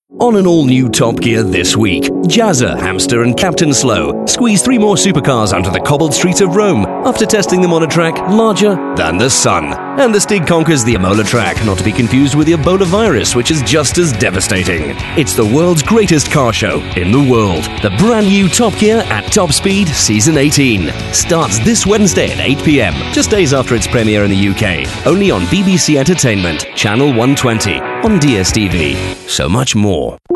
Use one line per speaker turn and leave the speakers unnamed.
On an all-new Top Gear this week, Jazza, Hamster and Captain Slow squeeze 3 more supercars onto the cobbled streets of Rome after testing them on a track larger than the sun. And the Stig conquers the Imola track, not to be confused with the Ebola virus, which is just as devastating. It's the world's greatest car show in the world. The brand new Top Gear at Top Speed Season 18 starts this Wednesday at 8 p.m, just days after its premiere in the UK. Only on BBC Entertainment, Channel 120, on DSTV. So much more.